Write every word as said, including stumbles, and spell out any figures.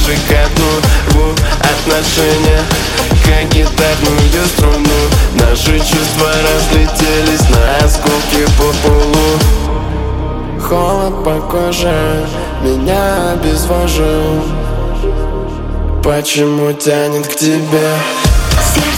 же ко дну. Рву отношения, как гитарную струну. Наши чувства разлетелись на осколки по полу. Холод по коже меня обезвожил. Почему тянет к тебе? Сердце